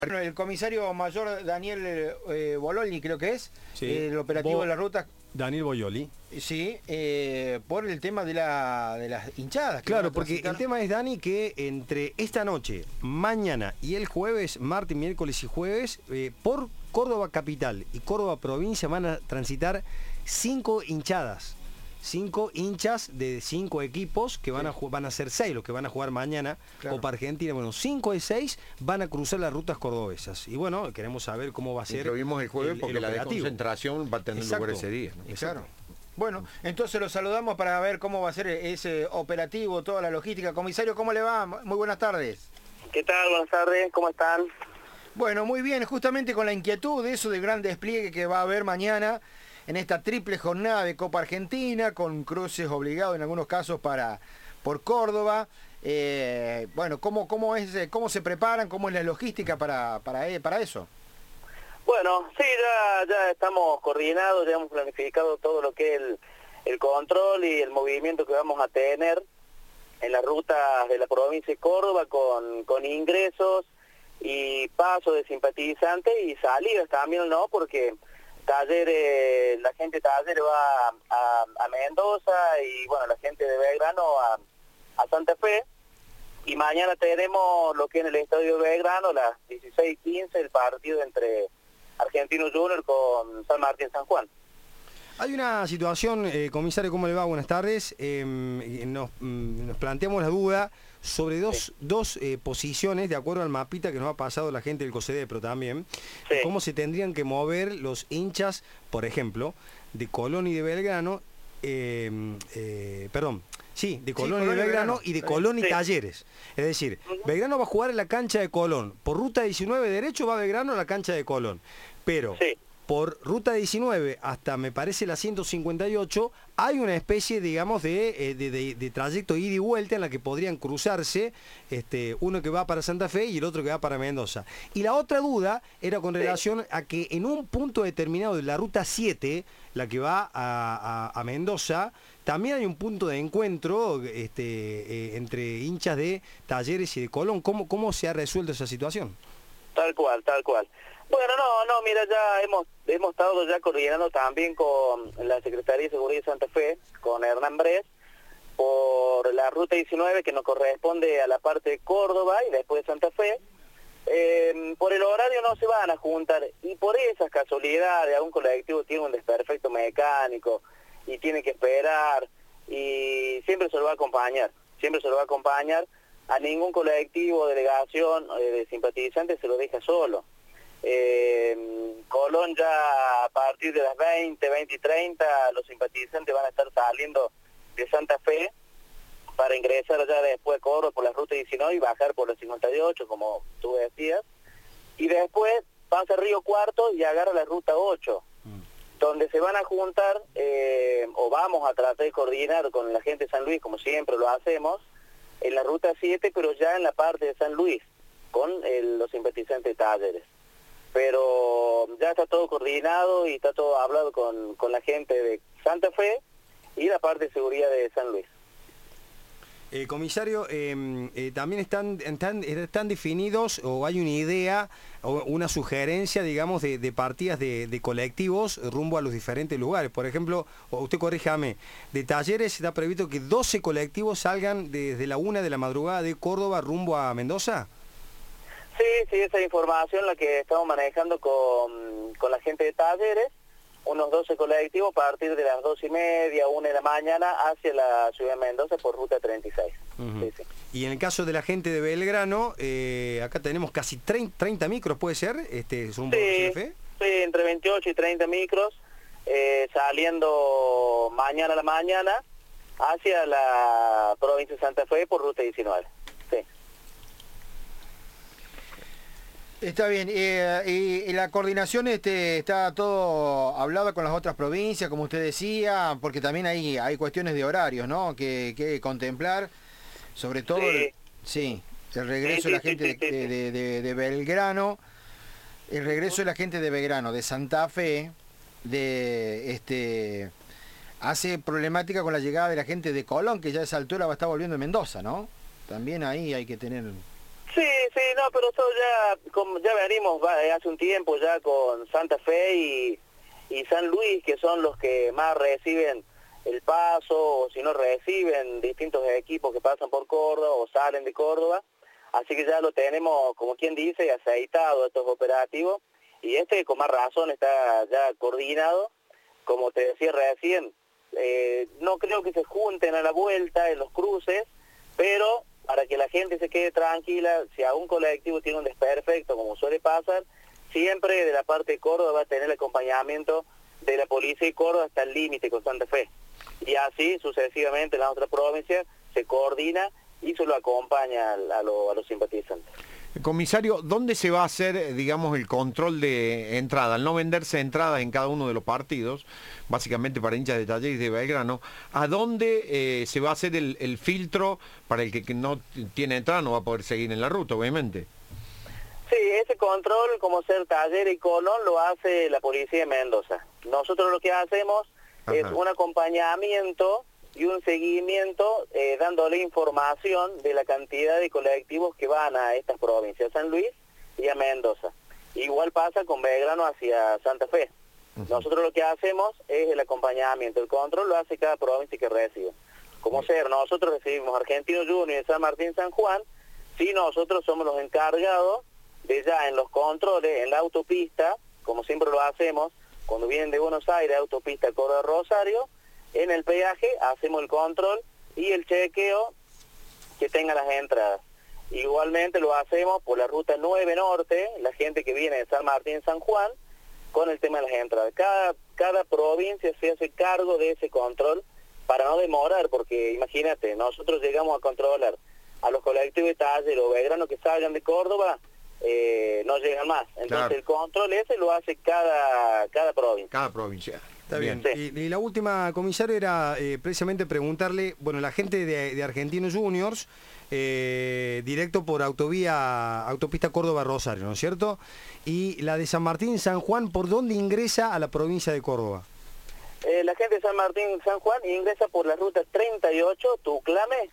Bueno, el comisario mayor Daniel Bololi, creo que es, Sí. el operativo de la ruta. Daniel Boyoli. Sí, por el tema de las hinchadas. Claro, porque el tema es, Dani, que entre esta noche, mañana y el jueves, martes, miércoles y jueves, por Córdoba Capital y Córdoba Provincia van a transitar 5 hinchadas. 5 hinchas de 5 equipos que van a ser 6 los que van a jugar mañana, claro. Copa Argentina. Bueno, 5 de 6 van a cruzar las rutas cordobesas. Y bueno, queremos saber cómo va a ser. Lo vimos el jueves porque la desconcentración va a tener lugar ese día, ¿no? Claro. Bueno, entonces lo saludamos para ver cómo va a ser ese operativo, toda la logística. Comisario, ¿cómo le va? Muy buenas tardes. ¿Qué tal? Buenas tardes, ¿cómo están? Bueno, muy bien, justamente con la inquietud de eso del gran despliegue que va a haber mañana en esta triple jornada de Copa Argentina, con cruces obligados en algunos casos por Córdoba. Bueno, ¿cómo se preparan? ¿Cómo es la logística para eso? Bueno, sí, ya estamos coordinados, ya hemos planificado todo lo que es el control y el movimiento que vamos a tener en las rutas de la provincia de Córdoba con ingresos y pasos de simpatizantes y salidas también, ¿no? Porque la gente de Talleres va a Mendoza y bueno, la gente de Belgrano a Santa Fe, y mañana tenemos lo que en el estadio de Belgrano a las 16:15 el partido entre Argentinos Juniors con San Martín San Juan. Hay una situación, comisario, ¿cómo le va? Buenas tardes. Nos planteamos la duda sobre dos posiciones, de acuerdo al mapita que nos ha pasado la gente del COSEDEPRO también, sí. Cómo se tendrían que mover los hinchas, por ejemplo, de Colón y de Belgrano, de Colón y de Belgrano y de Colón y Talleres. Es decir, Belgrano va a jugar en la cancha de Colón. Por ruta 19 derecho va Belgrano a la cancha de Colón. Pero por ruta 19 hasta, me parece, la 158, hay una especie, digamos, de trayecto ida y vuelta en la que podrían cruzarse, uno que va para Santa Fe y el otro que va para Mendoza. Y la otra duda era con relación a que en un punto determinado de la ruta 7, la que va a Mendoza, también hay un punto de encuentro entre hinchas de Talleres y de Colón. ¿Cómo se ha resuelto esa situación? Tal cual. Bueno, mira, ya hemos estado ya coordinando también con la Secretaría de Seguridad de Santa Fe, con Hernán Bres, por la ruta 19 que nos corresponde a la parte de Córdoba y después de Santa Fe. Por el horario no se van a juntar, y por esas casualidades algún colectivo tiene un desperfecto mecánico y tiene que esperar, y siempre se lo va a acompañar, a ningún colectivo, delegación de simpatizantes se lo deja solo. Colón ya a partir de las 20:30 los simpatizantes van a estar saliendo de Santa Fe para ingresar allá después a Córdoba por la ruta 19 y bajar por la 58, como tú decías, y después pasa Río Cuarto y agarra la ruta 8, donde se van a juntar, o vamos a tratar de coordinar con la gente de San Luis, como siempre lo hacemos, en la ruta 7, pero ya en la parte de San Luis, con los simpatizantes de Talleres. Pero ya está todo coordinado y está todo hablado con la gente de Santa Fe y la parte de seguridad de San Luis. Comisario, también están definidos, o hay una idea o una sugerencia, digamos, de partidas de colectivos rumbo a los diferentes lugares. Por ejemplo, usted corríjame, de Talleres está previsto que 12 colectivos salgan desde la 1 de la madrugada de Córdoba rumbo a Mendoza. Sí, esa información la que estamos manejando con la gente de Talleres, unos 12 colectivos a partir de las 2:30, 1 de la mañana, hacia la ciudad de Mendoza por ruta 36. Sí. Y en el caso de la gente de Belgrano, acá tenemos casi 30 micros, ¿puede ser? ¿Rumbo a Santa Fe? Sí, entre 28 y 30 micros, saliendo mañana a la mañana hacia la provincia de Santa Fe por ruta 19. Está bien, y la coordinación está todo hablado con las otras provincias, como usted decía, porque también hay cuestiones de horarios, ¿no? Que contemplar, sobre todo el regreso de la gente de Belgrano, el regreso de la gente de Belgrano, de Santa Fe, hace problemática con la llegada de la gente de Colón, que ya a esa altura va a estar volviendo a Mendoza, ¿no? También ahí hay que tener... Sí, no, pero eso ya venimos hace un tiempo ya con Santa Fe y San Luis, que son los que más reciben el paso, o si no reciben distintos equipos que pasan por Córdoba o salen de Córdoba. Así que ya lo tenemos, como quien dice, aceitado estos operativos, y con más razón está ya coordinado. Como te decía recién, no creo que se junten a la vuelta en los cruces, pero para que la gente se quede tranquila, si algún colectivo tiene un desperfecto, como suele pasar, siempre de la parte de Córdoba va a tener el acompañamiento de la policía de Córdoba hasta el límite con Santa Fe. Y así sucesivamente en las otras provincias se coordina y se lo acompaña a los simpatizantes. Comisario, ¿dónde se va a hacer, digamos, el control de entrada? Al no venderse entradas en cada uno de los partidos, básicamente para hinchas de Talleres de Belgrano, ¿a dónde se va a hacer el filtro para el que no tiene entrada no va a poder seguir en la ruta, obviamente? Sí, ese control, como ser Talleres y Colón, lo hace la policía de Mendoza. Nosotros lo que hacemos es un acompañamiento y un seguimiento dándole información de la cantidad de colectivos que van a estas provincias, San Luis y a Mendoza. Igual pasa con Belgrano hacia Santa Fe. Nosotros lo que hacemos es el acompañamiento, el control lo hace cada provincia que recibe. Como ser, nosotros recibimos Argentino Junior y San Martín San Juan, sí, nosotros somos los encargados de ya en los controles, en la autopista, como siempre lo hacemos, cuando vienen de Buenos Aires, autopista Córdoba-Rosario, en el peaje hacemos el control y el chequeo que tenga las entradas. Igualmente lo hacemos por la ruta 9 Norte, la gente que viene de San Martín San Juan, con el tema de las entradas. Cada provincia se hace cargo de ese control para no demorar, porque imagínate, nosotros llegamos a controlar a los colectivos de Talleres o Belgrano que salgan de Córdoba, no llegan más. Entonces claro, el control ese lo hace cada provincia. Cada provincia. Está bien. Sí. Y la última, comisario, era precisamente preguntarle, bueno, la gente de Argentinos Juniors, directo por autopista Córdoba-Rosario, ¿no es cierto? Y la de San Martín San Juan, ¿por dónde ingresa a la provincia de Córdoba? La gente de San Martín San Juan ingresa por la ruta 38, Tuclame,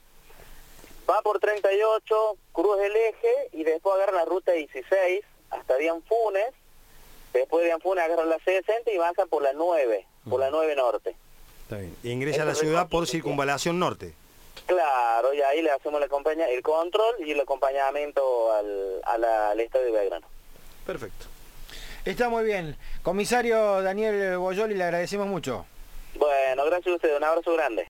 va por 38, Cruz del Eje, y después agarra la ruta 16 hasta Dianfunes. Después de Dianfunes agarran la 60 y baja por la 9, por la 9 Norte. Está bien. Y ingresa a la ciudad por Circunvalación Norte. Claro, y ahí le hacemos el control y el acompañamiento al estadio de Belgrano. Perfecto. Está muy bien. Comisario Daniel Boyoli, le agradecemos mucho. Bueno, gracias a usted, un abrazo grande.